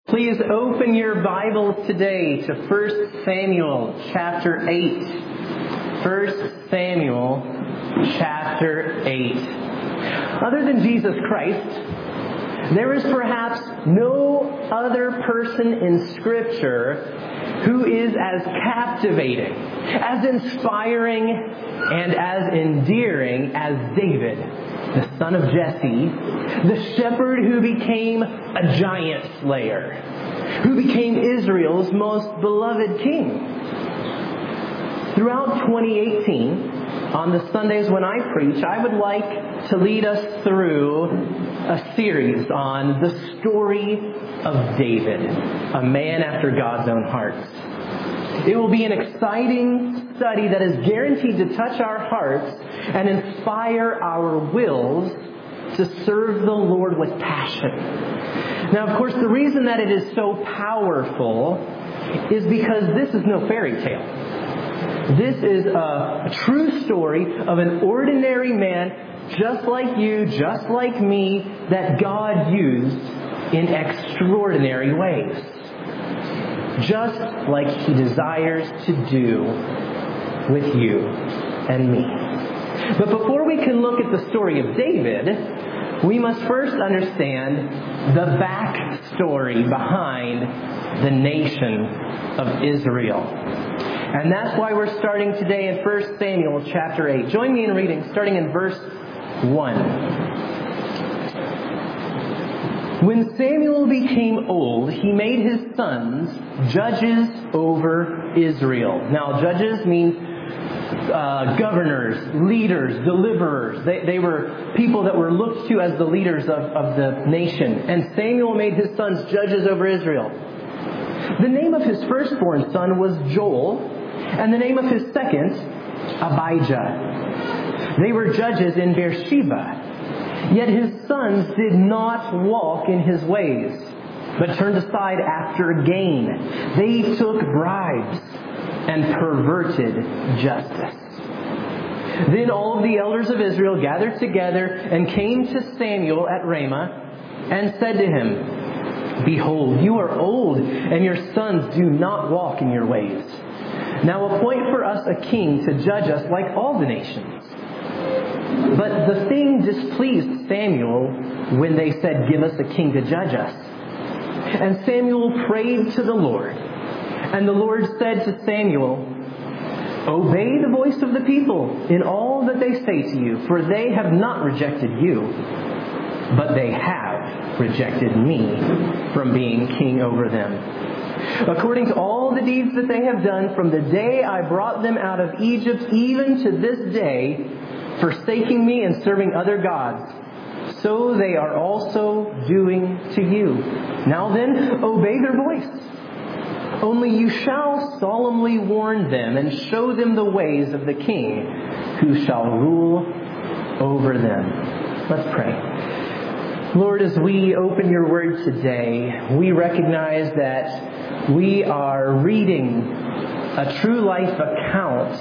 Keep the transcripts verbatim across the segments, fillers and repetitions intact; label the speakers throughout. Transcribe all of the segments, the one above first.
Speaker 1: Please open your Bibles today to First Samuel chapter eight. First Samuel chapter eight. Other than Jesus Christ, there is perhaps no other person in Scripture who is as captivating, as inspiring, and as endearing as David, the son of Jesse, the shepherd who became a giant slayer, who became Israel's most beloved king. Throughout twenty eighteen, on the Sundays when I preach, I would like to lead us through a series on the story of David, a man after God's own heart. It will be an exciting study that is guaranteed to touch our hearts and inspire our wills to serve the Lord with passion. Now, of course, the reason that it is so powerful is because this is no fairy tale. This is a true story of an ordinary man, just like you, just like me, that God used in extraordinary ways. Just like He desires to do with you and me. But before we can look at the story of David, we must first understand the backstory behind the nation of Israel. And that's why we're starting today in First Samuel chapter eight. Join me in reading, starting in verse one. When Samuel became old, he made his sons judges over Israel. Now, judges means uh, governors, leaders, deliverers. They, they were people that were looked to as the leaders of, of the nation. And Samuel made his sons judges over Israel. The name of his firstborn son was Joel, and the name of his second, Abijah. They were judges in Beersheba. Yet his sons did not walk in his ways, but turned aside after gain. They took bribes and perverted justice. Then all of the elders of Israel gathered together and came to Samuel at Ramah and said to him, "Behold, you are old, and your sons do not walk in your ways. Now appoint for us a king to judge us like all the nations." But the thing displeased Samuel when they said, "Give us a king to judge us." And Samuel prayed to the Lord. And the Lord said to Samuel, "Obey the voice of the people in all that they say to you, for they have not rejected you, but they have rejected me from being king over them. According to all the deeds that they have done from the day I brought them out of Egypt, even to this day, forsaking me and serving other gods, so they are also doing to you. Now then, obey their voice. Only you shall solemnly warn them and show them the ways of the king who shall rule over them." Let's pray. Lord, as we open your word today, we recognize that we are reading a true life account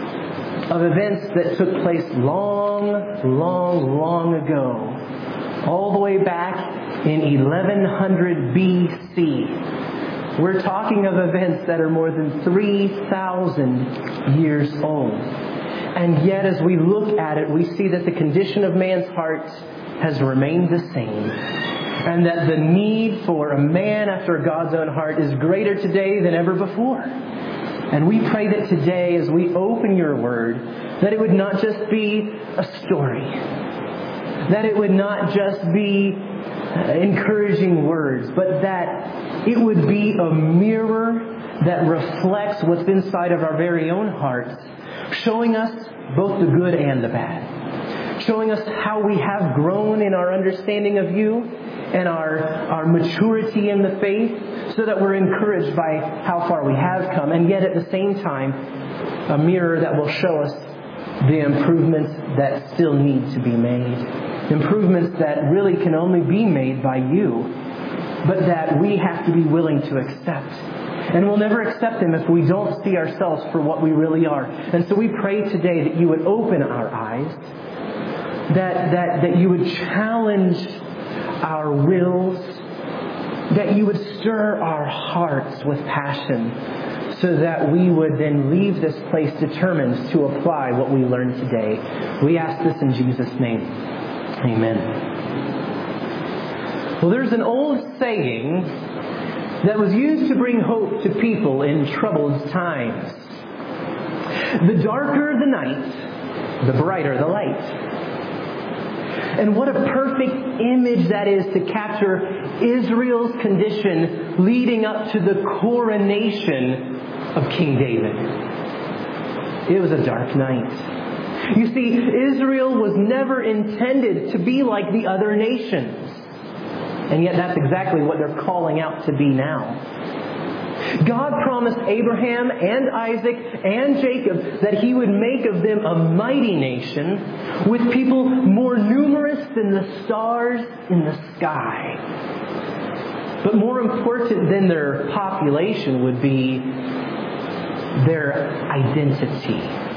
Speaker 1: of events that took place long, long, long ago, all the way back in eleven hundred B C. We're talking of events that are more than three thousand years old. And yet, as we look at it, we see that the condition of man's heart has remained the same. And that the need for a man after God's own heart is greater today than ever before. And we pray that today, as we open your word, that it would not just be a story. That it would not just be encouraging words, but that it would be a mirror that reflects what's inside of our very own hearts, showing us both the good and the bad. Showing us how we have grown in our understanding of you and our, our maturity in the faith, so that we're encouraged by how far we have come, and yet at the same time, a mirror that will show us the improvements that still need to be made. Improvements that really can only be made by you, but that we have to be willing to accept. And we'll never accept them if we don't see ourselves for what we really are. And so we pray today that you would open our eyes, that, that, that you would challenge our wills, that you would stir our hearts with passion so that we would then leave this place determined to apply what we learned today. We ask this in Jesus' name. Amen. Well, there's an old saying that was used to bring hope to people in troubled times. The darker the night, the brighter the light. And what a perfect image that is to capture Israel's condition leading up to the coronation of King David. It was a dark night. You see, Israel was never intended to be like the other nations. And yet that's exactly what they're calling out to be now. God promised Abraham and Isaac and Jacob that He would make of them a mighty nation with people more numerous than the stars in the sky. But more important than their population would be their identity.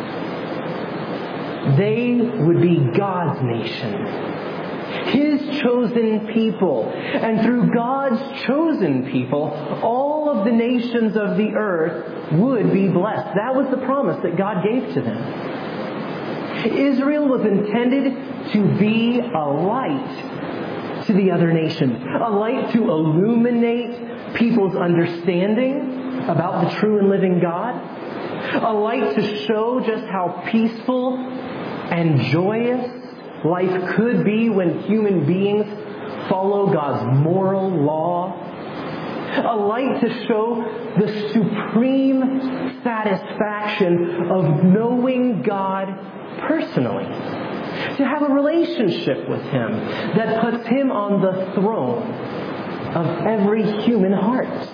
Speaker 1: They would be God's nation. His chosen people. And through God's chosen people, all of the nations of the earth would be blessed. That was the promise that God gave to them. Israel was intended to be a light to the other nations. A light to illuminate people's understanding about the true and living God. A light to show just how peaceful and joyous life could be when human beings follow God's moral law. A light to show the supreme satisfaction of knowing God personally. To have a relationship with Him that puts Him on the throne of every human heart.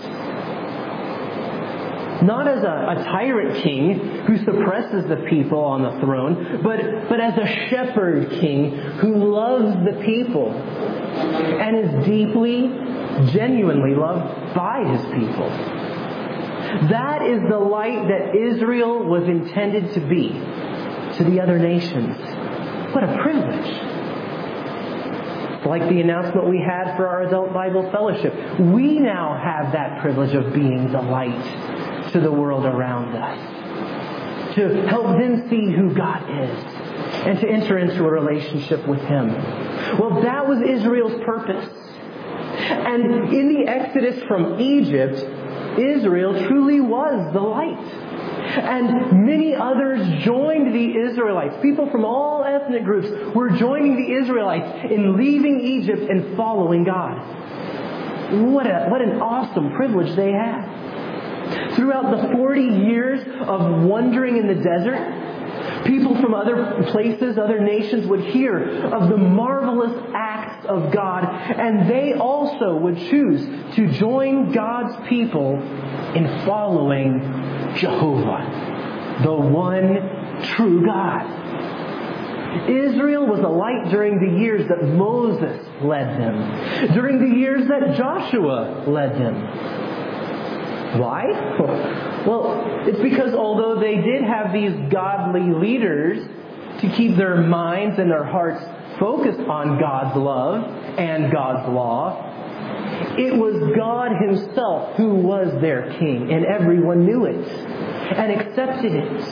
Speaker 1: Not as a, a tyrant king who suppresses the people on the throne, but, but as a shepherd king who loves the people and is deeply, genuinely loved by His people. That is the light that Israel was intended to be to the other nations. What a privilege. It's like the announcement we had for our adult Bible fellowship. We now have that privilege of being the light to the world around us, to help them see who God is and to enter into a relationship with Him. Well, that was Israel's purpose. And in the Exodus from Egypt, Israel truly was the light. And many others joined the Israelites. People from all ethnic groups were joining the Israelites in leaving Egypt and following God. What a, what an awesome privilege they had. Throughout the forty years of wandering in the desert, people from other places, other nations would hear of the marvelous acts of God, and they also would choose to join God's people in following Jehovah, the one true God. Israel was a light during the years that Moses led them, during the years that Joshua led them. Why? Well, it's because although they did have these godly leaders to keep their minds and their hearts focused on God's love and God's law, it was God Himself who was their king, and everyone knew it and accepted it.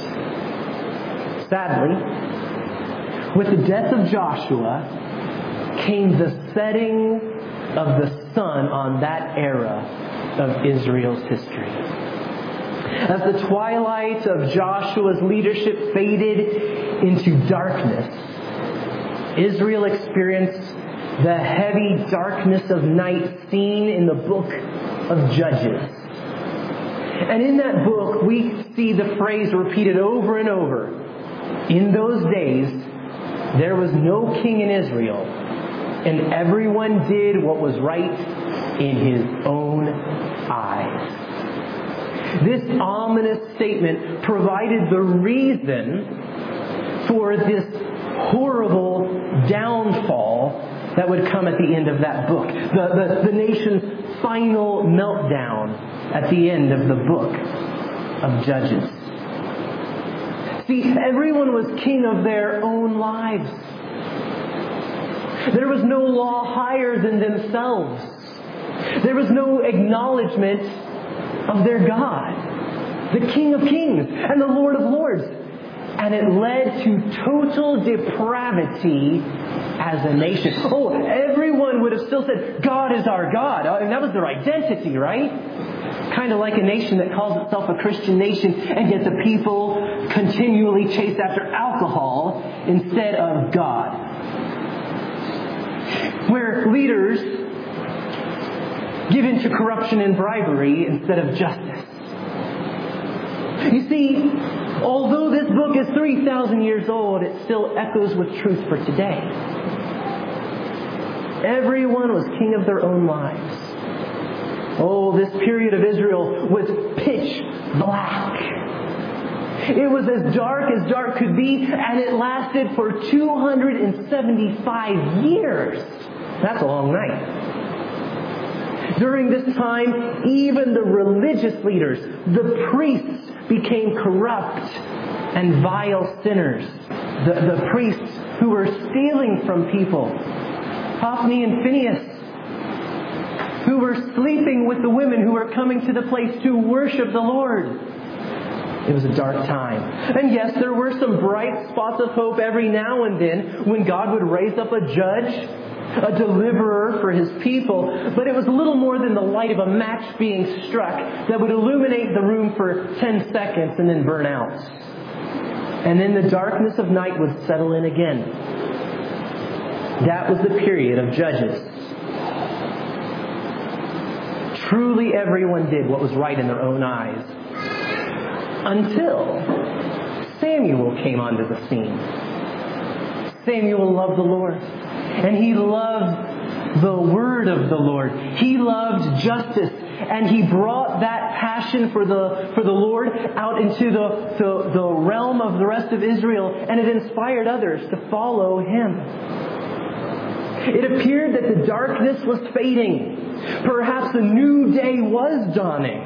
Speaker 1: Sadly, with the death of Joshua came the setting of the sun on that era of Israel's history. As the twilight of Joshua's leadership faded into darkness, Israel experienced the heavy darkness of night seen in the book of Judges. And in that book, we see the phrase repeated over and over. In those days, there was no king in Israel, and everyone did what was right in his own eyes. This ominous statement provided the reason for this horrible downfall that would come at the end of that book. The, the, the nation's final meltdown at the end of the book of Judges. See, everyone was king of their own lives. There was no law higher than themselves. There was no acknowledgement of their God, the King of Kings and the Lord of Lords. And it led to total depravity as a nation. Oh, everyone would have still said, God is our God. I mean, that was their identity, right? Kind of like a nation that calls itself a Christian nation, and yet the people continually chase after alcohol instead of God. Where leaders give in to corruption and bribery instead of justice. You see, although this book is three thousand years old, it still echoes with truth for today. Everyone was king of their own lives. Oh, this period of Israel was pitch black. It was as dark as dark could be, and it lasted for two hundred seventy-five years. That's a long night. During this time, even the religious leaders, the priests, became corrupt and vile sinners. The, the priests who were stealing from people, Hophni and Phinehas, who were sleeping with the women who were coming to the place to worship the Lord. It was a dark time. And yes, there were some bright spots of hope every now and then when God would raise up a judge, a deliverer for His people. But it was little more than the light of a match being struck that would illuminate the room for ten seconds and then burn out. And then the darkness of night would settle in again. That was the period of Judges. Truly everyone did what was right in their own eyes. Until Samuel came onto the scene. Samuel loved the Lord. And he loved the word of the Lord. He loved justice. And he brought that passion for the for the Lord out into the, the, the realm of the rest of Israel. And it inspired others to follow him. It appeared that the darkness was fading. Perhaps a new day was dawning.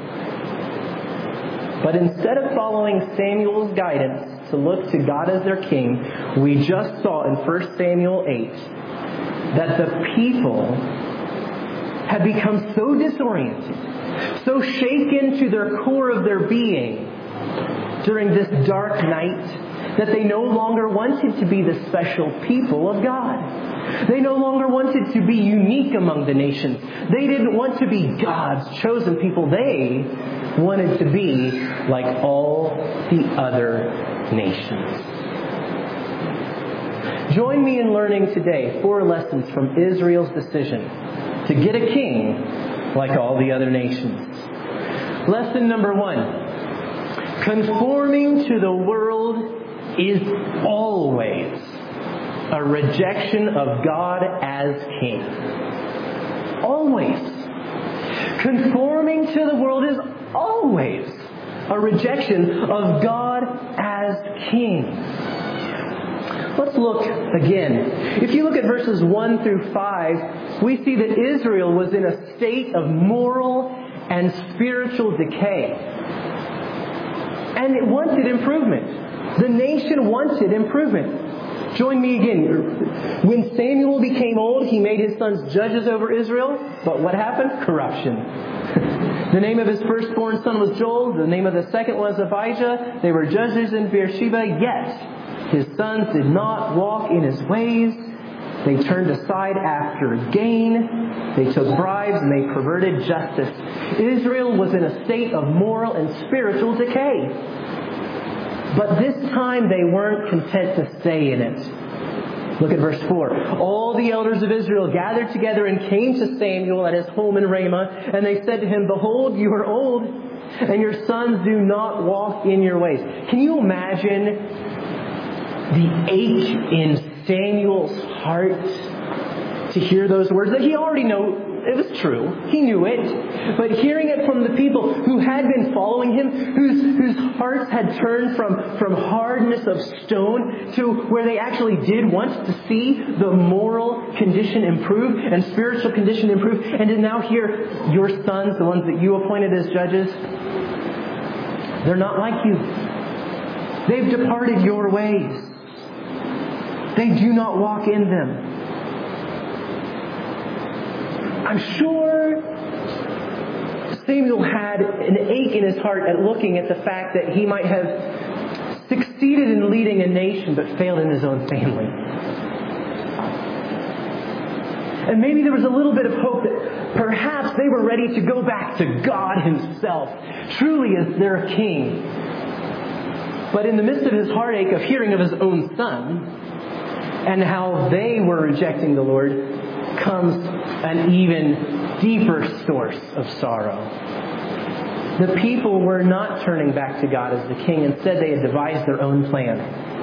Speaker 1: But instead of following Samuel's guidance to look to God as their king, we just saw in First Samuel eight that the people had become so disoriented, so shaken to their core of their being during this dark night that they no longer wanted to be the special people of God. They no longer wanted to be unique among the nations. They didn't want to be God's chosen people. They wanted to be like all the other nations. Join me in learning today four lessons from Israel's decision to get a king like all the other nations. Lesson number one. Conforming to the world is always a rejection of God as king. Always. Conforming to the world is always a rejection of God as king. Let's look again. If you look at verses one through five, we see that Israel was in a state of moral and spiritual decay. And it wanted improvement. The nation wanted improvement. Join me again. When Samuel became old, he made his sons judges over Israel. But what happened? Corruption. The name of his firstborn son was Joel. The name of the second was Abijah. They were judges in Beersheba. Yet his sons did not walk in his ways. They turned aside after gain. They took bribes and they perverted justice. Israel was in a state of moral and spiritual decay. But this time they weren't content to stay in it. Look at verse four. All the elders of Israel gathered together and came to Samuel at his home in Ramah. And they said to him, "Behold, you are old, and your sons do not walk in your ways." Can you imagine the ache in Samuel's heart to hear those words that he already knew? It was true. He knew it. But hearing it from the people who had been following him, whose, whose hearts had turned from, from hardness of stone to where they actually did want to see the moral condition improve and spiritual condition improve, and to now hear your sons, the ones that you appointed as judges, they're not like you. They've departed your ways. They do not walk in them. I'm sure Samuel had an ache in his heart at looking at the fact that he might have succeeded in leading a nation but failed in his own family. And maybe there was a little bit of hope that perhaps they were ready to go back to God Himself, truly as their king. But in the midst of his heartache of hearing of his own son and how they were rejecting the Lord, comes an even deeper source of sorrow. The people were not turning back to God as the king. Instead, they had devised their own plan.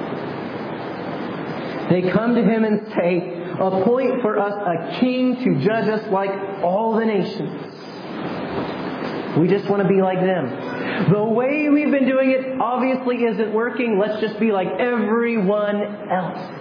Speaker 1: They come to him and say, "Appoint for us a king to judge us like all the nations. We just want to be like them. The way we've been doing it obviously isn't working. Let's just be like everyone else."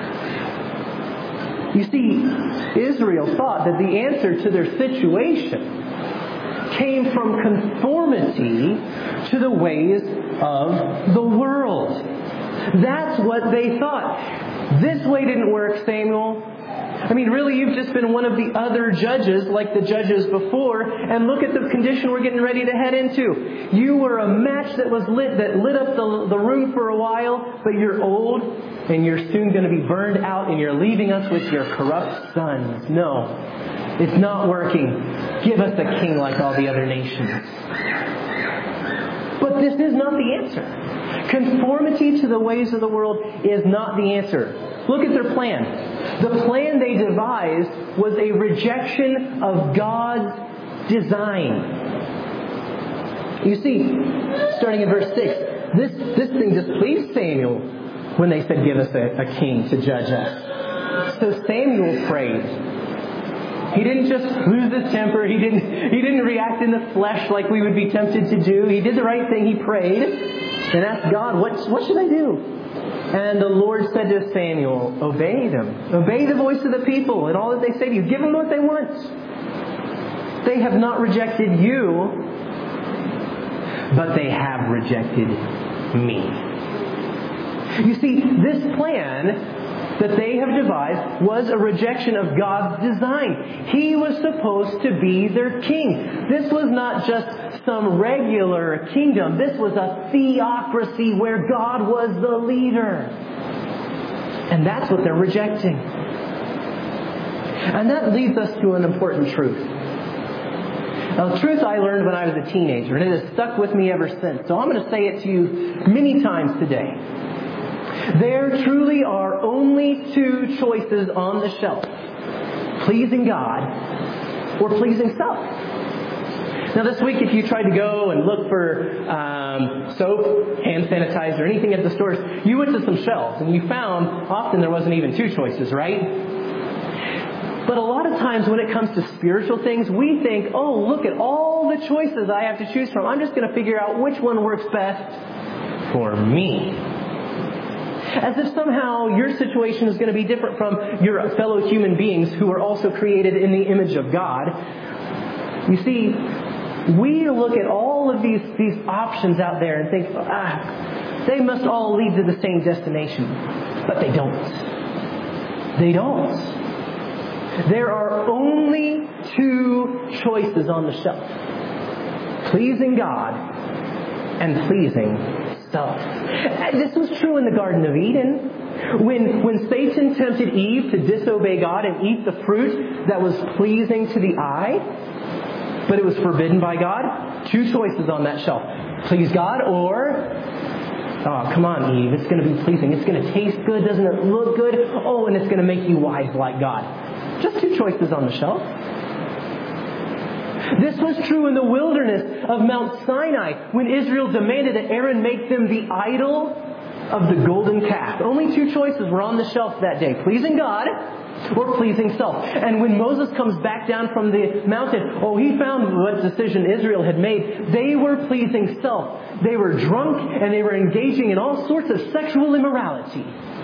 Speaker 1: You see, Israel thought that the answer to their situation came from conformity to the ways of the world. That's what they thought. This way didn't work, Samuel. I mean, really, you've just been one of the other judges, like the judges before, and look at the condition we're getting ready to head into. You were a match that was lit, that lit up the, the room for a while, but you're old, and you're soon going to be burned out, and you're leaving us with your corrupt sons. No, it's not working. Give us a king like all the other nations. But this is not the answer. Conformity to the ways of the world is not the answer. Look at their plan. The plan they devised was a rejection of God's design. You see, starting in verse six, this, this thing displeased Samuel when they said, "Give us a, a king to judge us." So Samuel prayed. He didn't just lose his temper. He didn't, he didn't react in the flesh like we would be tempted to do. He did the right thing. He prayed and asked God, what, what should I do? And the Lord said to Samuel, "Obey them. Obey the voice of the people and all that they say to you. Give them what they want. They have not rejected you, but they have rejected me." You see, this plan that they have devised was a rejection of God's design. He was supposed to be their king. This was not just some regular kingdom. This was a theocracy where God was the leader. And that's what they're rejecting. And that leads us to an important truth. Now, the truth I learned when I was a teenager, and it has stuck with me ever since. So I'm going to say it to you many times today. There truly are only two choices on the shelf: pleasing God or pleasing self. Now this week, if you tried to go and look for um, soap, hand sanitizer, anything at the stores, you went to some shelves and you found often there wasn't even two choices, right? But a lot of times when it comes to spiritual things, we think, "Oh, look at all the choices I have to choose from. I'm just going to figure out which one works best for me." As if somehow your situation is going to be different from your fellow human beings who are also created in the image of God. You see, we look at all of these, these options out there and think, ah, they must all lead to the same destination. But they don't. They don't. There are only two choices on the shelf: pleasing God and pleasing self. This was true in the Garden of Eden. When, when Satan tempted Eve to disobey God and eat the fruit that was pleasing to the eye, but it was forbidden by God, two choices on that shelf: please God or, "Oh, come on, Eve, it's going to be pleasing. It's going to taste good. Doesn't it look good? Oh, and it's going to make you wise like God." Just two choices on the shelf. This was true in the wilderness of Mount Sinai when Israel demanded that Aaron make them the idol of the golden calf. Only two choices were on the shelf that day: pleasing God or pleasing self. And when Moses comes back down from the mountain, oh, he found what decision Israel had made. They were pleasing self. They were drunk and they were engaging in all sorts of sexual immorality.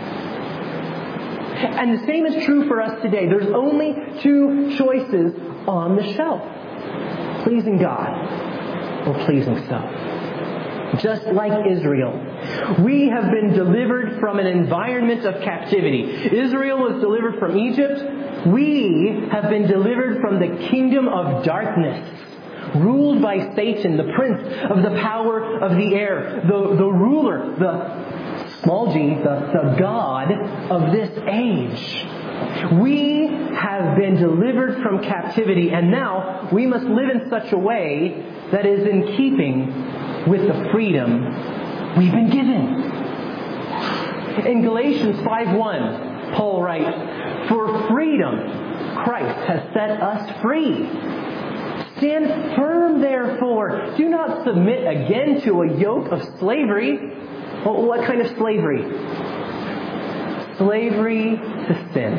Speaker 1: And the same is true for us today. There's only two choices on the shelf: pleasing God or pleasing self. Just like Israel, we have been delivered from an environment of captivity. Israel was delivered from Egypt. We have been delivered from the kingdom of darkness. ruled by Satan, the prince of the power of the air, the, the ruler, the small g, the, the God of this age. We have been delivered from captivity, and now we must live in such a way that is in keeping with the freedom we've been given. In Galatians five one, Paul writes, "For freedom Christ has set us free. Stand firm, therefore. Do not submit again to a yoke of slavery." Well, what kind of slavery? Slavery to sin.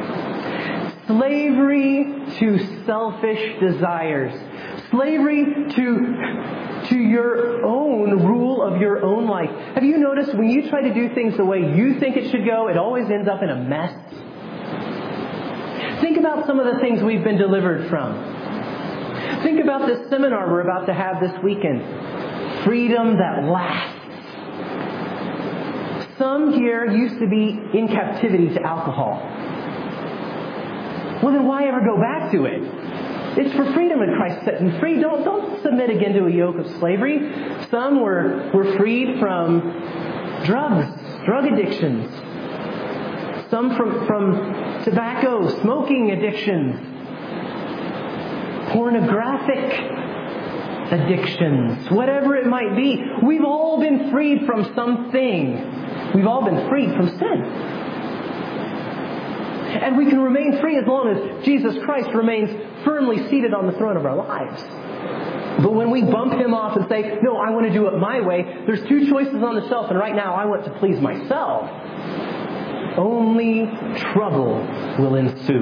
Speaker 1: Slavery to selfish desires. Slavery to, to your own rule of your own life. Have you noticed when you try to do things the way you think it should go, it always ends up in a mess? Think about some of the things we've been delivered from. Think about this seminar we're about to have this weekend. Freedom that lasts. Some here used to be in captivity to alcohol. Well, then why ever go back to it? It's for freedom in Christ set you free. Don't, don't submit again to a yoke of slavery. Some were, were freed from drugs, drug addictions. Some from, from tobacco, smoking addictions. Pornographic addictions. Whatever it might be. We've all been freed from something. We've all been freed from sin. And we can remain free as long as Jesus Christ remains firmly seated on the throne of our lives. But when we bump Him off and say, "No, I want to do it my way," there's two choices on the shelf, and right now I want to please myself. Only trouble will ensue.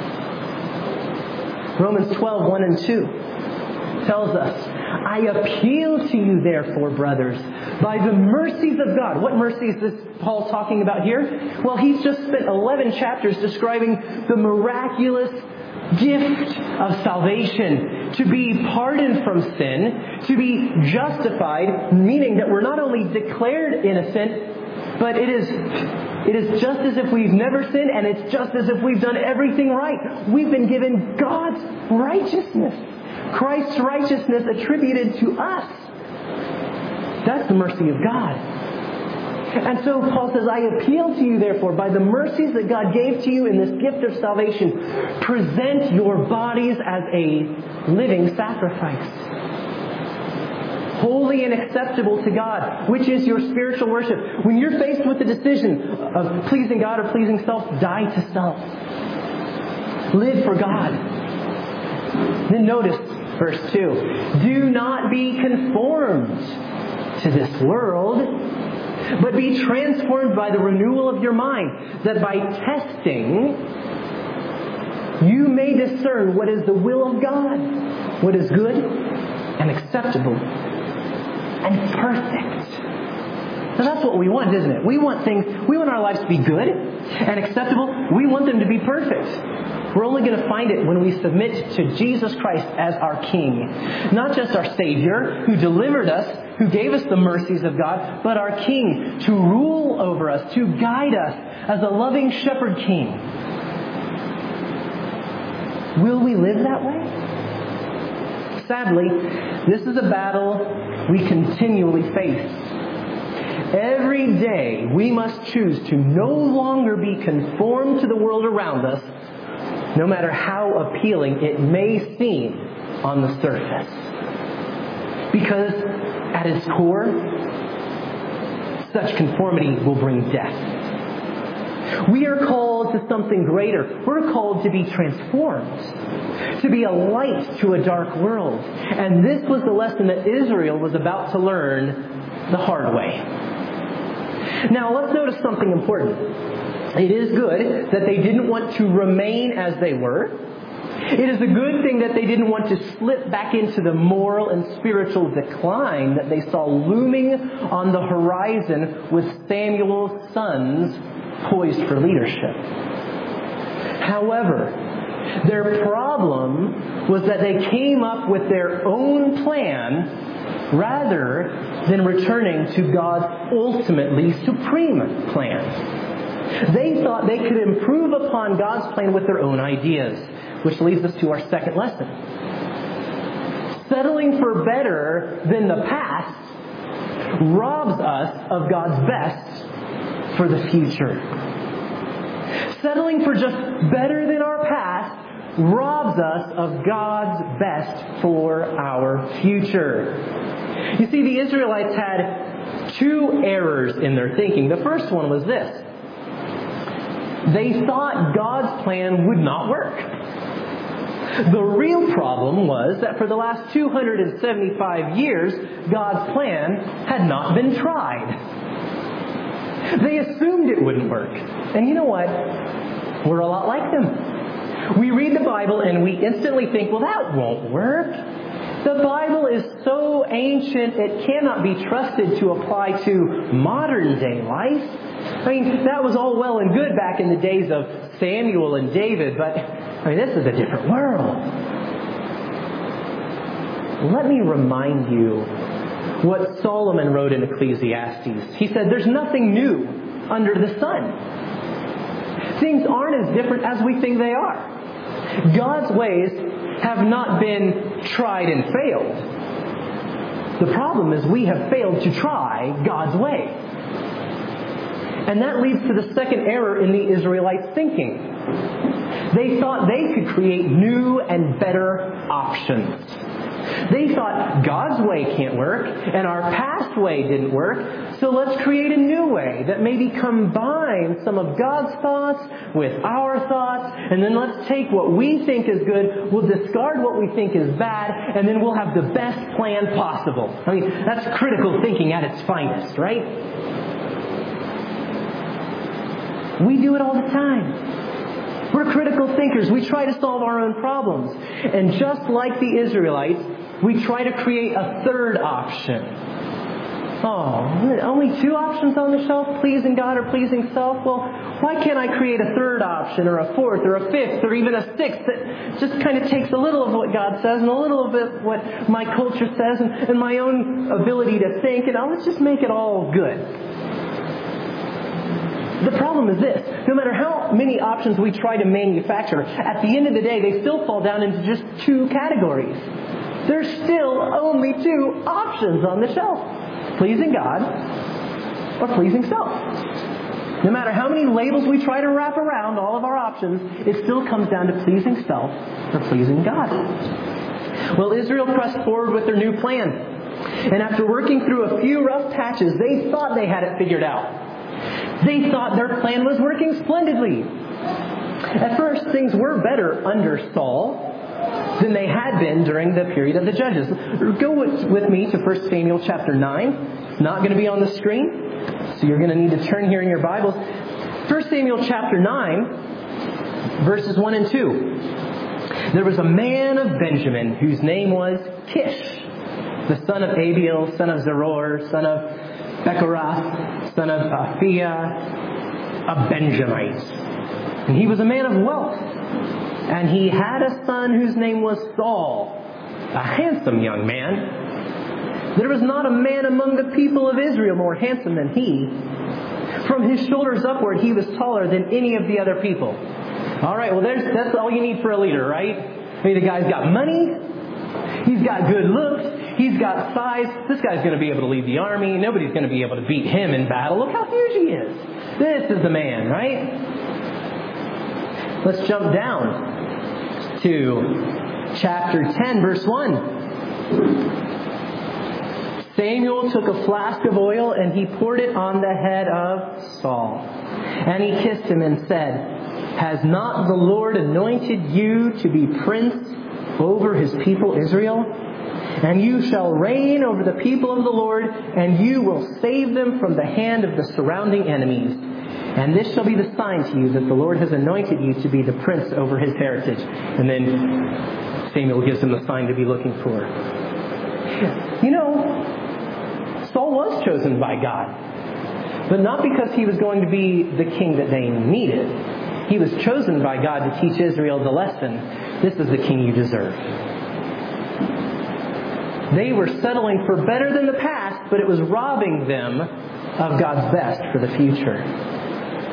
Speaker 1: Romans twelve, one and two tells us, "I appeal to you, therefore, brothers, by the mercies of God." What mercies is Paul talking about here? Well, he's just spent eleven chapters describing the miraculous gift of salvation. To be pardoned from sin, to be justified, meaning that we're not only declared innocent, but it is it is just as if we've never sinned, and it's just as if we've done everything right. We've been given God's righteousness. Christ's righteousness attributed to us. That's the mercy of God. And so Paul says, "I appeal to you, therefore, by the mercies that God gave to you in this gift of salvation, present your bodies as a living sacrifice, holy and acceptable to God, which is your spiritual worship." When you're faced with the decision of pleasing God or pleasing self, die to self. Live for God. Then notice verse two. "Do not be conformed to this world, but be transformed by the renewal of your mind, that by testing you may discern what is the will of God, what is good and acceptable and perfect." Now that's what we want, isn't it? We want things, we want our lives to be good and acceptable. We want them to be perfect. We're only going to find it when we submit to Jesus Christ as our King. Not just our Savior, who delivered us, who gave us the mercies of God, but our King to rule over us, to guide us as a loving shepherd king. Will we live that way? Sadly, this is a battle we continually face. Every day we must choose to no longer be conformed to the world around us, no matter how appealing it may seem on the surface. Because at its core, such conformity will bring death. We are called to something greater. We're called to be transformed, to be a light to a dark world. And this was the lesson that Israel was about to learn the hard way. Now, let's notice something important. It is good that they didn't want to remain as they were. It is a good thing that they didn't want to slip back into the moral and spiritual decline that they saw looming on the horizon with Samuel's sons poised for leadership. However, their problem was that they came up with their own plan rather than returning to God's ultimately supreme plan. They thought they could improve upon God's plan with their own ideas, which leads us to our second lesson. settling for better than the past robs us of God's best for the future. Settling for just better than our past robs us of God's best for our future. You see, the Israelites had two errors in their thinking. The first one was this. They thought God's plan would not work. The real problem was that for the last two hundred seventy-five years, God's plan had not been tried. They assumed it wouldn't work. And you know what? We're a lot like them. We read the Bible and we instantly think, well, that won't work. The Bible is so ancient it cannot be trusted to apply to modern day life. I mean, that was all well and good back in the days of Samuel and David, but I mean, this is a different world. Let me remind you what Solomon wrote in Ecclesiastes. He said, there's nothing new under the sun. Things aren't as different as we think they are. God's ways have not been tried and failed. The problem is we have failed to try God's way. And that leads to the second error in the Israelites' thinking. They thought they could create new and better options. They thought God's way can't work, and our past way didn't work, so let's create a new way that maybe combines some of God's thoughts with our thoughts, and then let's take what we think is good, we'll discard what we think is bad, and then we'll have the best plan possible. I mean, that's critical thinking at its finest, right? We do it all the time. We're critical thinkers. We try to solve our own problems. And just like the Israelites, we try to create a third option. Oh, only two options on the shelf? Pleasing God or pleasing self? Well, why can't I create a third option or a fourth or a fifth or even a sixth that just kind of takes a little of what God says and a little bit what my culture says and, and my own ability to think, and oh, let's just make it all good. The problem is this. No matter how many options we try to manufacture, at the end of the day, they still fall down into just two categories. There's still only two options on the shelf. Pleasing God or pleasing self. No matter how many labels we try to wrap around all of our options, it still comes down to pleasing self or pleasing God. Well, Israel pressed forward with their new plan. And after working through a few rough patches, they thought they had it figured out. They thought their plan was working splendidly. At first, things were better under Saul than they had been during the period of the Judges. Go with me to First Samuel chapter nine. It's not going to be on the screen, so you're going to need to turn here in your Bibles. First Samuel chapter nine, verses one and two. There was a man of Benjamin whose name was Kish, the son of Abiel, son of Zeror, son of Bechorath, son of Aphiah, a Benjamite. And he was a man of wealth. And he had a son whose name was Saul, a handsome young man. There was not a man among the people of Israel more handsome than he. From his shoulders upward, he was taller than any of the other people. All right, well, there's, that's all you need for a leader, right? I mean, the guy's got money. He's got good looks. He's got size. This guy's going to be able to lead the army. Nobody's going to be able to beat him in battle. Look how huge he is. This is the man, right? Let's jump down to chapter ten, verse one. Samuel took a flask of oil and he poured it on the head of Saul. And he kissed him and said, "Has not the Lord anointed you to be prince over his people Israel? And you shall reign over the people of the Lord, and you will save them from the hand of the surrounding enemies. And this shall be the sign to you that the Lord has anointed you to be the prince over his heritage." And then Samuel gives him the sign to be looking for. You know, Saul was chosen by God, but not because he was going to be the king that they needed. He was chosen by God to teach Israel the lesson: this is the king you deserve. They were settling for better than the past, but it was robbing them of God's best for the future.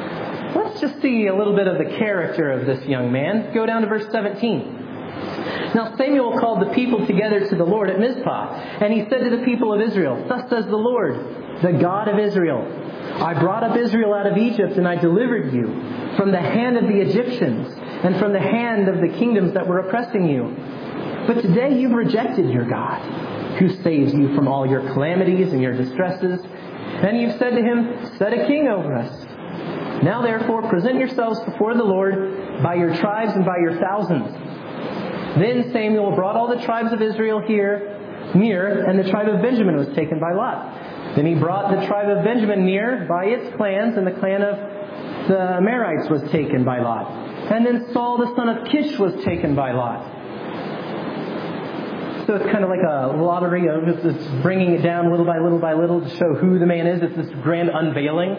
Speaker 1: Let's just see a little bit of the character of this young man. Go down to verse seventeen. Now Samuel called the people together to the Lord at Mizpah, and he said to the people of Israel, "Thus says the Lord, the God of Israel, I brought up Israel out of Egypt, and I delivered you from the hand of the Egyptians and from the hand of the kingdoms that were oppressing you. But today you've rejected your God, who saves you from all your calamities and your distresses. And you've said to him, 'Set a king over us.' Now therefore present yourselves before the Lord by your tribes and by your thousands." Then Samuel brought all the tribes of Israel here near, and the tribe of Benjamin was taken by lot. Then he brought the tribe of Benjamin near by its clans, and the clan of the Amorites was taken by lot. And then Saul the son of Kish was taken by lot. So it's kind of like a lottery of it's bringing it down little by little by little to show who the man is. It's this grand unveiling.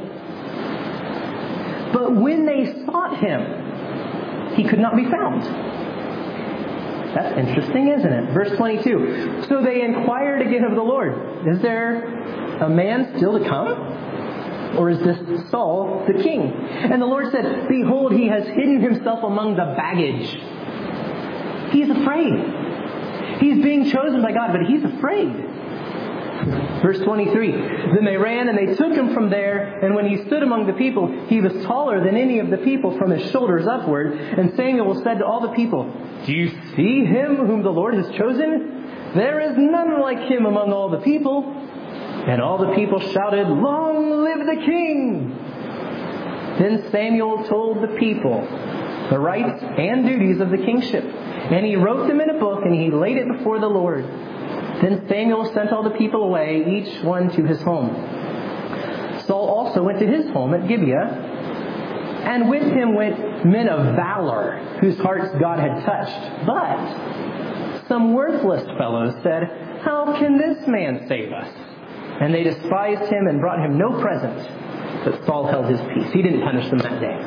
Speaker 1: But when they sought him, he could not be found. That's interesting, isn't it? Verse twenty-two. So they inquired again of the Lord, "Is there a man still to come? Or is this Saul the king?" And the Lord said, "Behold, he has hidden himself among the baggage." He's afraid. He's being chosen by God, but he's afraid. Verse twenty-three. Then they ran and they took him from there. And when he stood among the people, he was taller than any of the people from his shoulders upward. And Samuel said to all the people, "Do you see him whom the Lord has chosen? There is none like him among all the people." And all the people shouted, "Long live the king!" Then Samuel told the people the rights and duties of the kingship. And he wrote them in a book, and he laid it before the Lord. Then Samuel sent all the people away, each one to his home. Saul also went to his home at Gibeah, and with him went men of valor, whose hearts God had touched. But some worthless fellows said, "How can this man save us?" And they despised him and brought him no present. But Saul held his peace. He didn't punish them that day.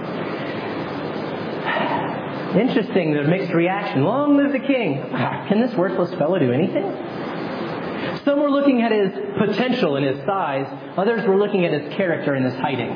Speaker 1: Interesting, the mixed reaction. Long live the king. Can this worthless fellow do anything? Some were looking at his potential and his size. Others were looking at his character and his hiding.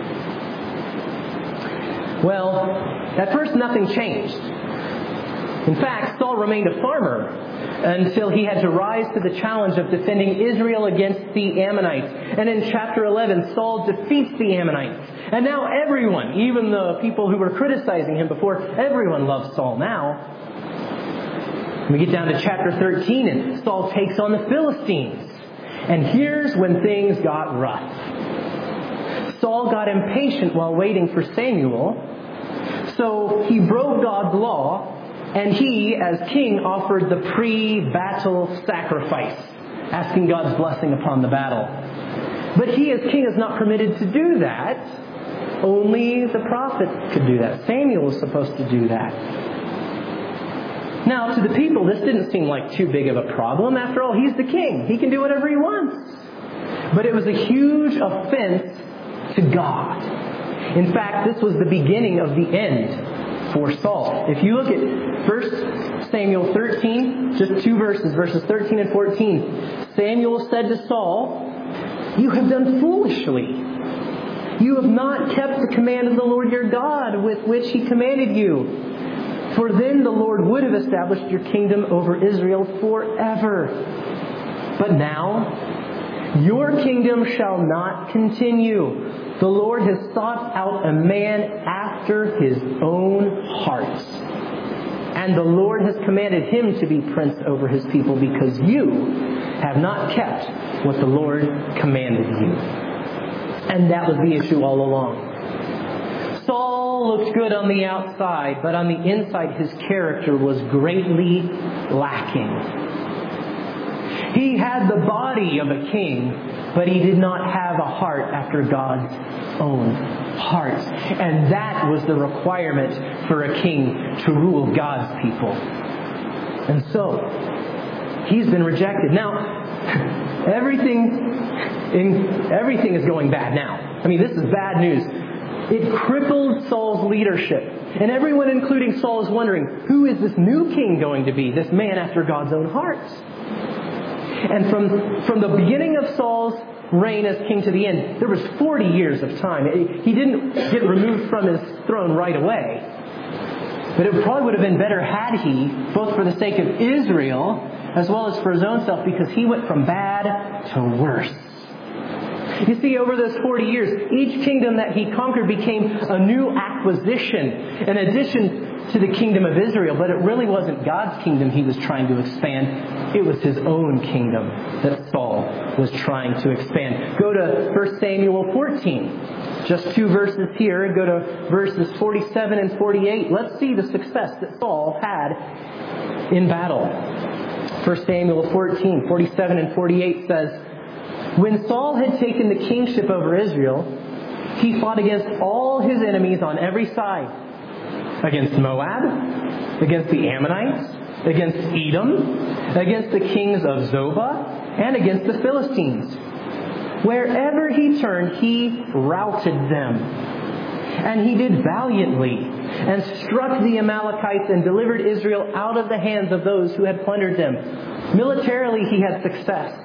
Speaker 1: Well, at first nothing changed. In fact, Saul remained a farmer until he had to rise to the challenge of defending Israel against the Ammonites. And in chapter eleven, Saul defeats the Ammonites. And now everyone, even the people who were criticizing him before, everyone loves Saul now. We get down to chapter thirteen, and Saul takes on the Philistines. And here's when things got rough. Saul got impatient while waiting for Samuel, so he broke God's law, and he, as king, offered the pre-battle sacrifice, asking God's blessing upon the battle. But he, as king, is not permitted to do that. Only the prophet could do that. Samuel was supposed to do that. Now, to the people, this didn't seem like too big of a problem. After all, he's the king. He can do whatever he wants. But it was a huge offense to God. In fact, this was the beginning of the end for Saul. If you look at First Samuel thirteen, just two verses, verses thirteen and fourteen. Samuel said to Saul, "You have done foolishly. You have not kept the command of the Lord your God with which he commanded you. For then the Lord would have established your kingdom over Israel forever. But now, your kingdom shall not continue. The Lord has sought out a man after his own heart. And the Lord has commanded him to be prince over his people because you have not kept what the Lord commanded you." And that was the issue all along. Saul looked good on the outside, but on the inside his character was greatly lacking. He had the body of a king, but he did not have a heart after God's own heart. And that was the requirement for a king to rule God's people. And so, he's been rejected. Now, everything in, everything is going bad now. I mean, this is bad news. It crippled Saul's leadership. And everyone, including Saul, is wondering, who is this new king going to be? This man after God's own heart. And from, from the beginning of Saul's reign as king to the end, there was forty years of time. He didn't get removed from his throne right away. But it probably would have been better had he, both for the sake of Israel as well as for his own self, because he went from bad to worse. You see, over those forty years, each kingdom that he conquered became a new acquisition, in addition to the kingdom of Israel. But it really wasn't God's kingdom he was trying to expand. It was his own kingdom that Saul was trying to expand. Go to First Samuel fourteen. Just two verses here. Go to verses forty-seven and forty-eight. Let's see the success that Saul had in battle. First Samuel fourteen, forty-seven and forty-eight says, "When Saul had taken the kingship over Israel, he fought against all his enemies on every side. Against Moab, against the Ammonites, against Edom, against the kings of Zobah, and against the Philistines. Wherever he turned, he routed them. And he did valiantly, and struck the Amalekites and delivered Israel out of the hands of those who had plundered them. Militarily, he had success.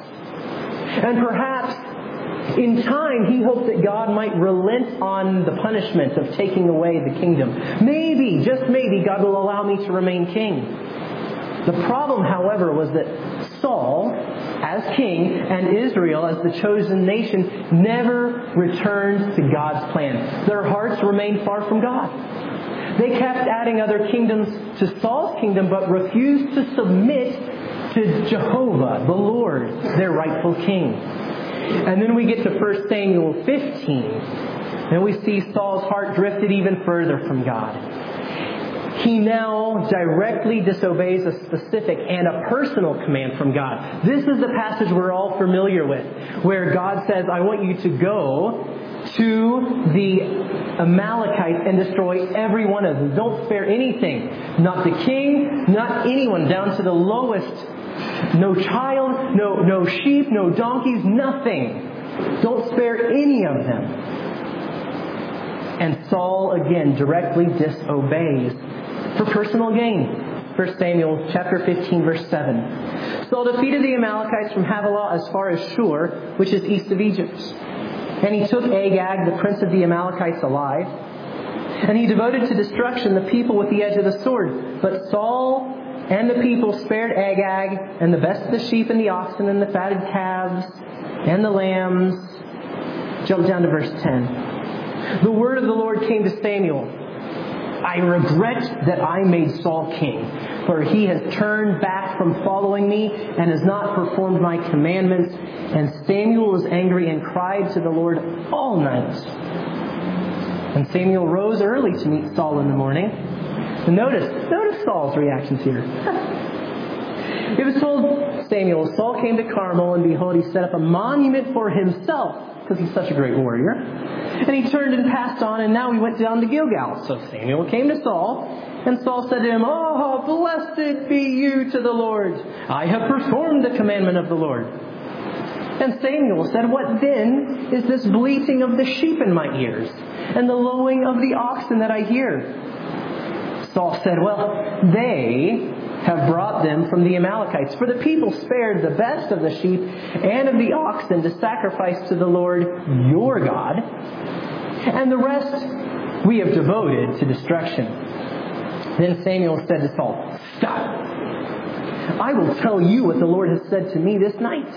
Speaker 1: And perhaps in time, he hoped that God might relent on the punishment of taking away the kingdom. Maybe, just maybe, God will allow me to remain king." The problem, however, was that Saul, as king, and Israel, as the chosen nation, never returned to God's plan. Their hearts remained far from God. They kept adding other kingdoms to Saul's kingdom, but refused to submit to Jehovah, the Lord, their rightful king. And then we get to First Samuel fifteen, and we see Saul's heart drifted even further from God. He now directly disobeys a specific and a personal command from God. This is the passage we're all familiar with, where God says, "I want you to go to the Amalekites and destroy every one of them. Don't spare anything. Not the king, not anyone, down to the lowest. No child, no, no sheep, no donkeys, nothing. Don't spare any of them." And Saul again directly disobeys for personal gain. First Samuel chapter fifteen, verse seven. "Saul defeated the Amalekites from Havilah as far as Shur, which is east of Egypt. And he took Agag, the prince of the Amalekites, alive. And he devoted to destruction the people with the edge of the sword. But Saul and the people spared Agag and the best of the sheep and the oxen and the fatted calves and the lambs." Jump down to verse ten. "The word of the Lord came to Samuel. I regret that I made Saul king, for he has turned back from following me and has not performed my commandments." And Samuel was angry and cried to the Lord all night. And Samuel rose early to meet Saul in the morning. And notice, notice Saul's reactions here. It was told Samuel, "Saul came to Carmel, and behold, he set up a monument for himself," because he's such a great warrior. "And he turned and passed on, and now he went down to Gilgal." So Samuel came to Saul, and Saul said to him, "Oh, blessed be you to the Lord. I have performed the commandment of the Lord." And Samuel said, "What then is this bleating of the sheep in my ears, and the lowing of the oxen that I hear?" Saul said, "Well, they have brought them from the Amalekites. For the people spared the best of the sheep and of the oxen to sacrifice to the Lord your God. And the rest we have devoted to destruction." Then Samuel said to Saul, "Stop! I will tell you what the Lord has said to me this night."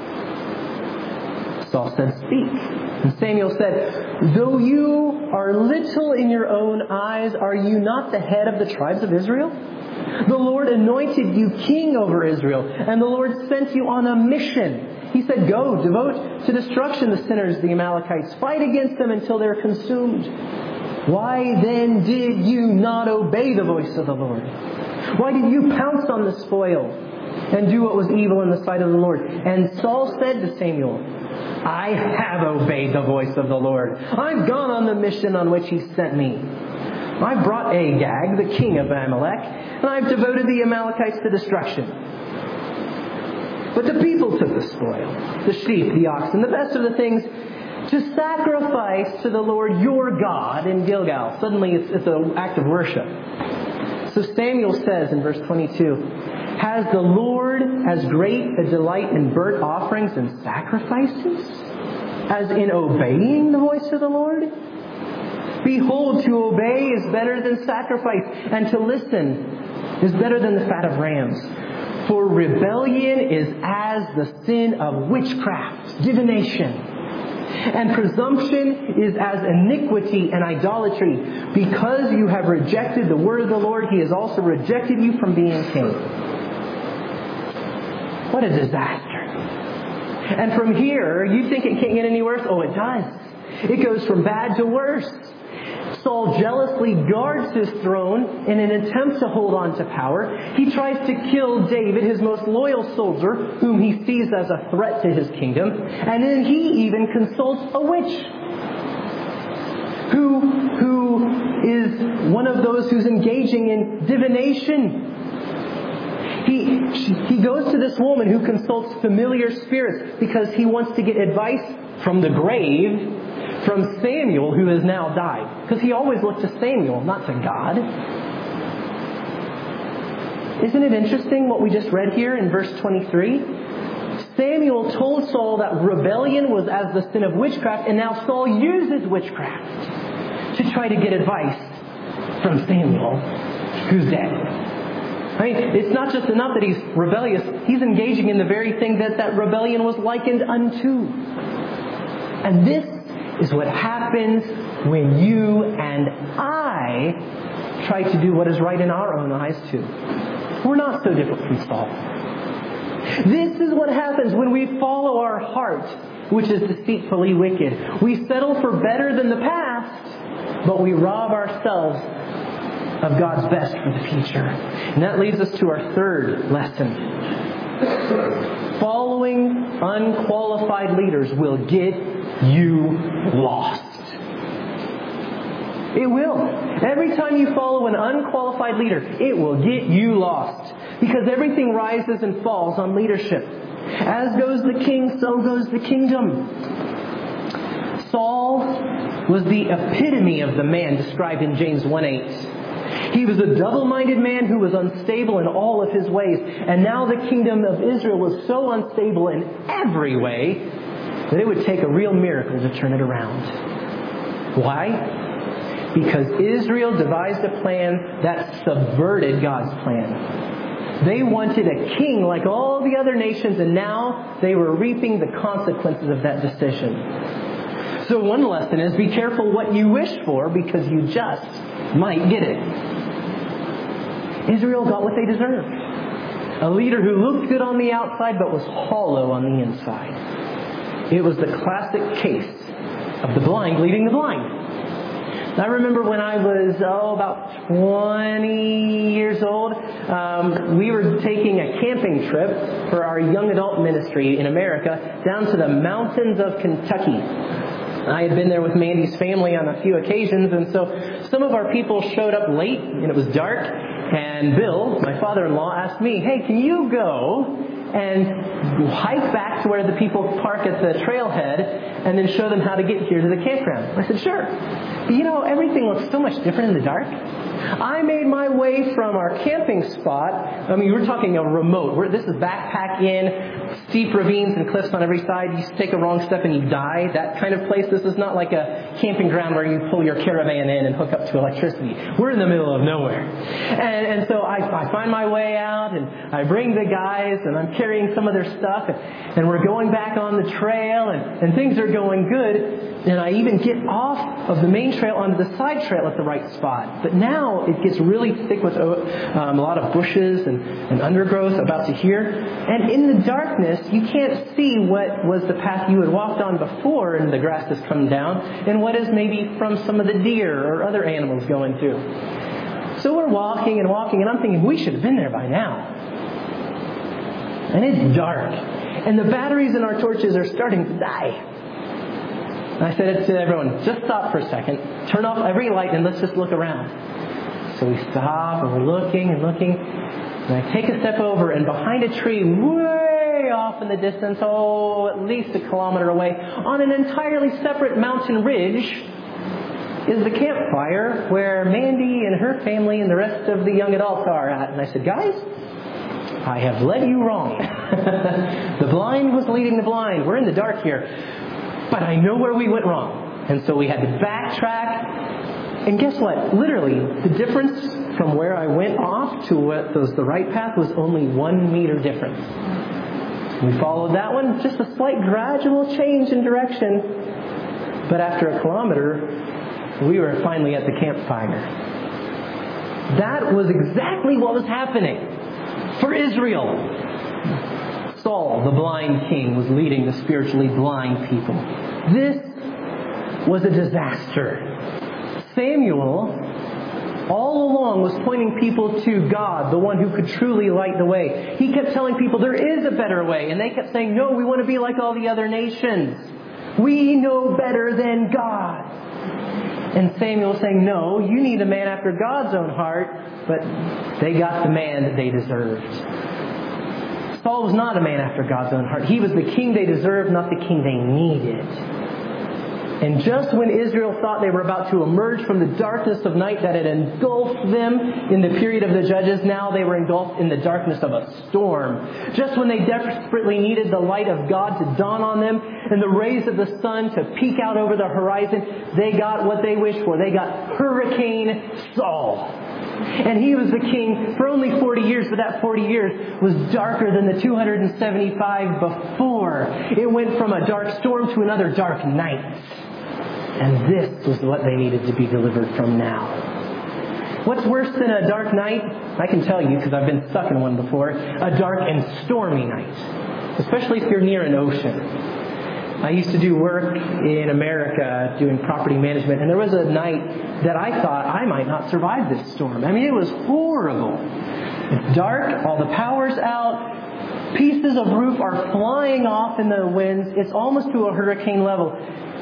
Speaker 1: Saul said, "Speak." And Samuel said, "Though you are little in your own eyes, are you not the head of the tribes of Israel? The Lord anointed you king over Israel, and the Lord sent you on a mission. He said, 'Go, devote to destruction the sinners of the Amalekites. Fight against them until they're consumed.' Why then did you not obey the voice of the Lord? Why did you pounce on the spoil and do what was evil in the sight of the Lord?" And Saul said to Samuel, "I have obeyed the voice of the Lord. I've gone on the mission on which he sent me. I brought Agag, the king of Amalek, and I've devoted the Amalekites to destruction. But the people took the spoil, the sheep, the oxen, the best of the things, to sacrifice to the Lord your God in Gilgal." Suddenly it's, it's an act of worship. So Samuel says in verse twenty-two, "Has the Lord as great a delight in burnt offerings and sacrifices as in obeying the voice of the Lord?" Behold, to obey is better than sacrifice, and to listen is better than the fat of rams. For rebellion is as the sin of witchcraft, divination. And presumption is as iniquity and idolatry. Because you have rejected the word of the Lord, He has also rejected you from being king. What a disaster. And from here, you think it can't get any worse? Oh, it does. It goes from bad to worse. Saul jealously guards his throne in an attempt to hold on to power. He tries to kill David, his most loyal soldier, whom he sees as a threat to his kingdom. And then he even consults a witch who, who is one of those who's engaging in divination. He, he goes to this woman who consults familiar spirits because he wants to get advice from the grave from Samuel, who has now died. Because he always looked to Samuel, not to God. Isn't it interesting what we just read here in verse twenty-three? Samuel told Saul that rebellion was as the sin of witchcraft, and now Saul uses witchcraft to try to get advice from Samuel, who's dead. I mean, it's not just enough that he's rebellious. He's engaging in the very thing that that rebellion was likened unto. And this is what happens when you and I try to do what is right in our own eyes too. We're not so different from Saul. This is what happens when we follow our heart, which is deceitfully wicked. We settle for better than the past, but we rob ourselves of God's best for the future. And that leads us to our third lesson. Following unqualified leaders will get you lost. It will. Every time you follow an unqualified leader, it will get you lost. Because everything rises and falls on leadership. As goes the king, so goes the kingdom. Saul was the epitome of the man described in James one eight. He was a double-minded man who was unstable in all of his ways. And now the kingdom of Israel was so unstable in every way that it would take a real miracle to turn it around. Why? Because Israel devised a plan that subverted God's plan. They wanted a king like all the other nations, and now they were reaping the consequences of that decision. So one lesson is be careful what you wish for, because you just might get it. Israel got what they deserved. A leader who looked good on the outside but was hollow on the inside. It was the classic case of the blind leading the blind. I remember when I was, oh, about twenty years old, um, we were taking a camping trip for our young adult ministry in America down to the mountains of Kentucky. I had been there with Mandy's family on a few occasions, and so some of our people showed up late, and it was dark, and Bill, my father-in-law, asked me, hey, can you go and hike back to where the people park at the trailhead and then show them how to get here to the campground? I said, sure. But you know, everything looks so much different in the dark. I made my way from our camping spot. I mean, we're talking a remote. We're, this is backpack in, steep ravines and cliffs on every side. You take a wrong step and you die. That kind of place. This is not like a camping ground where you pull your caravan in and hook up to electricity. We're in the middle of nowhere. And, and so I, I find my way out and I bring the guys and I'm carrying some of their stuff. And, and we're going back on the trail and, and things are going good. And I even get off of the main trail onto the side trail at the right spot. But now it gets really thick with um, a lot of bushes and, and undergrowth about to here. And in the darkness, you can't see what was the path you had walked on before and the grass has come down and what is maybe from some of the deer or other animals going through. So we're walking and walking and I'm thinking, we should have been there by now. And it's dark. And the batteries in our torches are starting to die. And I said to everyone, just stop for a second, turn off every light and let's just look around. So we stop and we're looking and looking. And I take a step over and behind a tree, way off in the distance, oh, at least a kilometer away, on an entirely separate mountain ridge, is the campfire where Mandy and her family and the rest of the young adults are at. And I said, guys, I have led you wrong. The blind was leading the blind. We're in the dark here. But I know where we went wrong. And so we had to backtrack And guess what? Literally, the difference from where I went off to what was the right path was only one meter difference. We followed that one, just a slight gradual change in direction. But after a kilometer, we were finally at the campfire. That was exactly what was happening for Israel. Saul, the blind king, was leading the spiritually blind people. This was a disaster. Samuel, all along, was pointing people to God, the one who could truly light the way. He kept telling people there is a better way. And they kept saying, no, we want to be like all the other nations. We know better than God. And Samuel was saying, no, you need a man after God's own heart. But they got the man that they deserved. Saul was not a man after God's own heart. He was the king they deserved, not the king they needed. And just when Israel thought they were about to emerge from the darkness of night that had engulfed them in the period of the Judges, now they were engulfed in the darkness of a storm. Just when they desperately needed the light of God to dawn on them and the rays of the sun to peek out over the horizon, they got what they wished for. They got Hurricane Saul. And he was the king for only forty years, but that forty years was darker than the two hundred seventy-five before. It went from a dark storm to another dark night. And this was what they needed to be delivered from now. What's worse than a dark night? I can tell you because I've been stuck in one before. A dark and stormy night. Especially if you're near an ocean. I used to do work in America doing property management, and there was a night that I thought I might not survive this storm. I mean, it was horrible. It's dark, all the power's out, pieces of roof are flying off in the winds. It's almost to a hurricane level.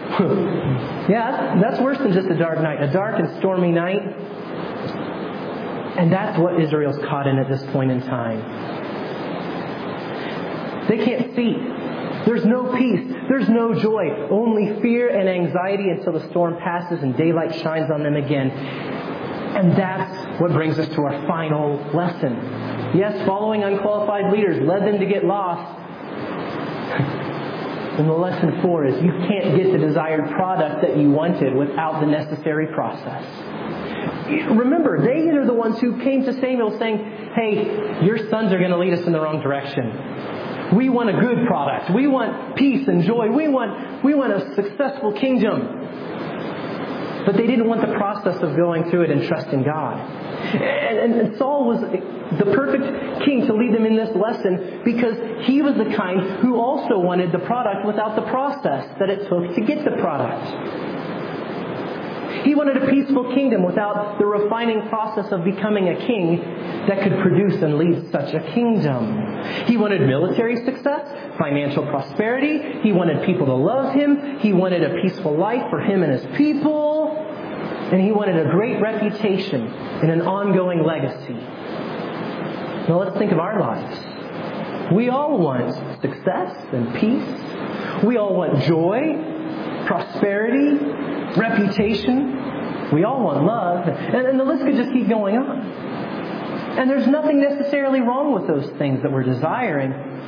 Speaker 1: Yeah, that's worse than just a dark night. A dark and stormy night. And that's what Israel's caught in at this point in time. They can't see. There's no peace. There's no joy. Only fear and anxiety until the storm passes and daylight shines on them again. And that's what brings us to our final lesson. Yes, following unqualified leaders led them to get lost. And the lesson four is you can't get the desired product that you wanted without the necessary process. Remember, they are the ones who came to Samuel saying, hey, your sons are going to lead us in the wrong direction. We want a good product. We want peace and joy. We want, we want a successful kingdom. But they didn't want the process of going through it and trusting God. And, and, and Saul was the perfect king to lead them in this lesson because he was the kind who also wanted the product without the process that it took to get the product. He wanted a peaceful kingdom without the refining process of becoming a king that could produce and lead such a kingdom. He wanted military success, financial prosperity. He wanted people to love him. He wanted a peaceful life for him and his people. And he wanted a great reputation and an ongoing legacy. Now let's think of our lives. We all want success and peace. We all want joy, prosperity, reputation. We all want love. And, and the list could just keep going on. And there's nothing necessarily wrong with those things that we're desiring.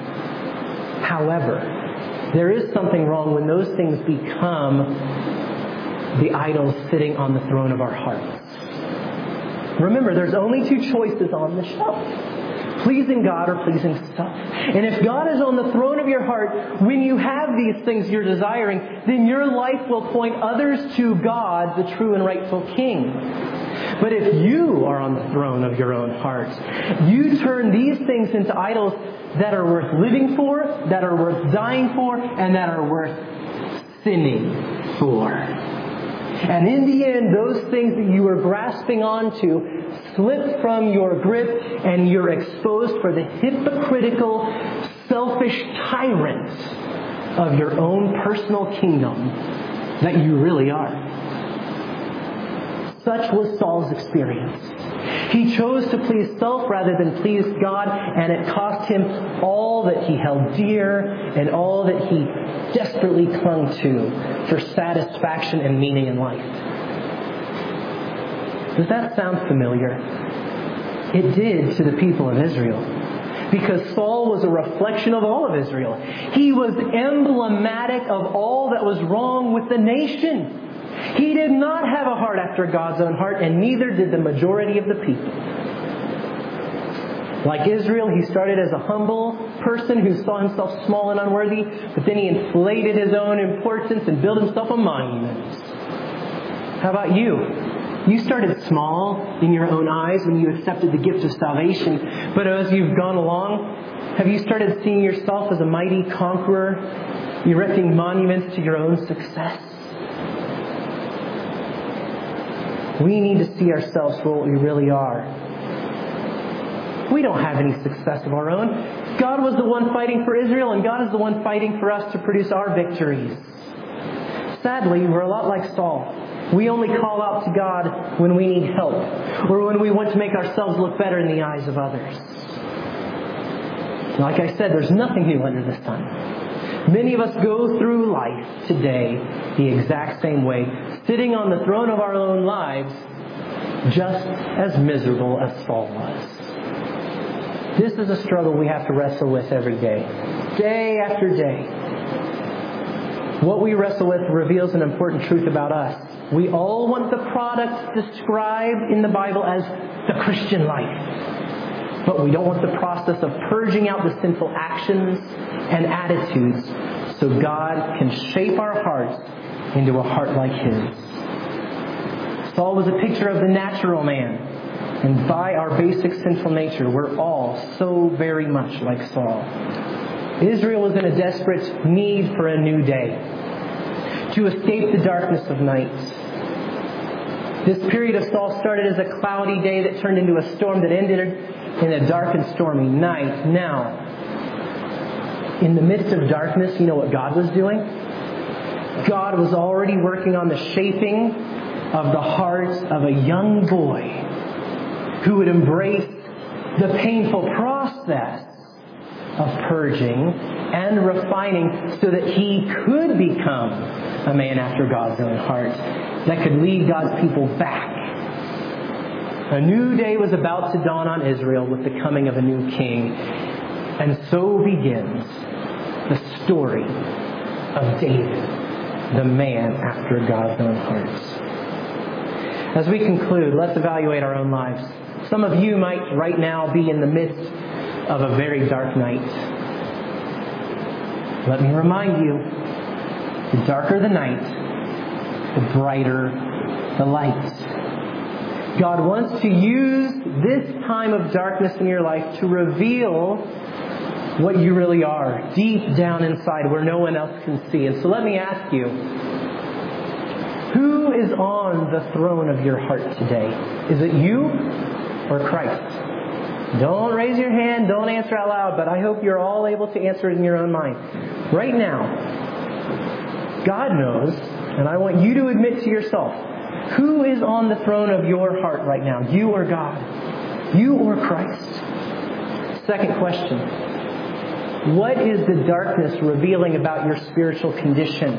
Speaker 1: However, there is something wrong when those things become the idols sitting on the throne of our hearts. Remember, there's only two choices on the shelf. Pleasing God or pleasing self. And if God is on the throne of your heart, when you have these things you're desiring, then your life will point others to God, the true and rightful King. But if you are on the throne of your own heart, you turn these things into idols that are worth living for, that are worth dying for, and that are worth sinning for. And in the end, those things that you were grasping onto slip from your grip and you're exposed for the hypocritical, selfish tyrant of your own personal kingdom that you really are. Such was Saul's experience. He chose to please self rather than please God, and it cost him all that he held dear and all that he desperately clung to for satisfaction and meaning in life. Does that sound familiar? It did to the people of Israel. Because Saul was a reflection of all of Israel. He was emblematic of all that was wrong with the nation. He did not have a heart after God's own heart, and neither did the majority of the people. Like Israel, he started as a humble person who saw himself small and unworthy, but then he inflated his own importance and built himself a monument. How about you? You started small in your own eyes when you accepted the gift of salvation, but as you've gone along, have you started seeing yourself as a mighty conqueror, erecting monuments to your own success? We need to see ourselves for what we really are. We don't have any success of our own. God was the one fighting for Israel, and God is the one fighting for us to produce our victories. Sadly, we're a lot like Saul. We only call out to God when we need help, or when we want to make ourselves look better in the eyes of others. Like I said, there's nothing new under the sun. Many of us go through life today the exact same way, sitting on the throne of our own lives, just as miserable as Saul was. This is a struggle we have to wrestle with every day, day after day. What we wrestle with reveals an important truth about us. We all want the product described in the Bible as the Christian life. But we don't want the process of purging out the sinful actions and attitudes so God can shape our hearts into a heart like His. Saul was a picture of the natural man. And by our basic sinful nature, we're all so very much like Saul. Israel was in a desperate need for a new day, to escape the darkness of night. This period of Saul started as a cloudy day that turned into a storm that ended in a dark and stormy night. Now, in the midst of darkness, you know what God was doing? God was already working on the shaping of the heart of a young boy who would embrace the painful process of purging and refining so that he could become a man after God's own heart that could lead God's people back. A new day was about to dawn on Israel with the coming of a new king. And so begins the story of David, the man after God's own heart. As we conclude, let's evaluate our own lives. Some of you might right now be in the midst of a very dark night. Let me remind you, the darker the night, the brighter the light. God wants to use this time of darkness in your life to reveal what you really are, deep down inside where no one else can see. And so let me ask you, who is on the throne of your heart today? Is it you or Christ? Don't raise your hand, don't answer out loud, but I hope you're all able to answer it in your own mind. Right now, God knows, and I want you to admit to yourself, who is on the throne of your heart right now? You or God? You or Christ? Second question. What is the darkness revealing about your spiritual condition?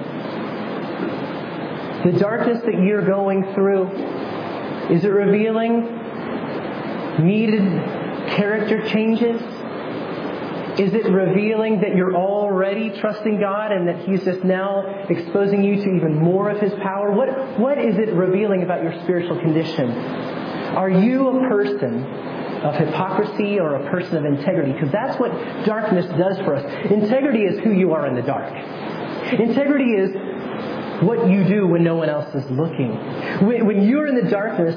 Speaker 1: The darkness that you're going through, is it revealing needed character changes? Is it revealing that you're already trusting God and that He's just now exposing you to even more of His power? What, what is it revealing about your spiritual condition? Are you a person of hypocrisy or a person of integrity? Because that's what darkness does for us. Integrity is who you are in the dark. Integrity is what you do when no one else is looking. When, when you're in the darkness,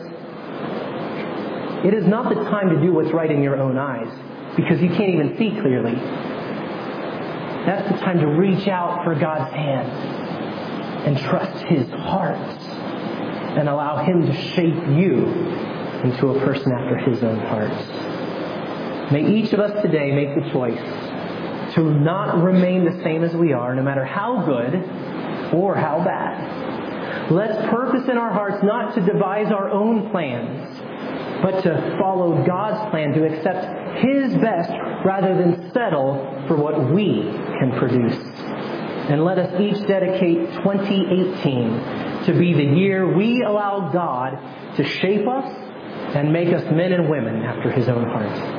Speaker 1: it is not the time to do what's right in your own eyes, because you can't even see clearly. That's the time to reach out for God's hand and trust His heart and allow Him to shape you into a person after His own heart. May each of us today make the choice to not remain the same as we are, no matter how good or how bad. Let's purpose in our hearts not to devise our own plans, but to follow God's plan, to accept His best rather than settle for what we can produce. And let us each dedicate twenty eighteen to be the year we allow God to shape us and make us men and women after His own heart.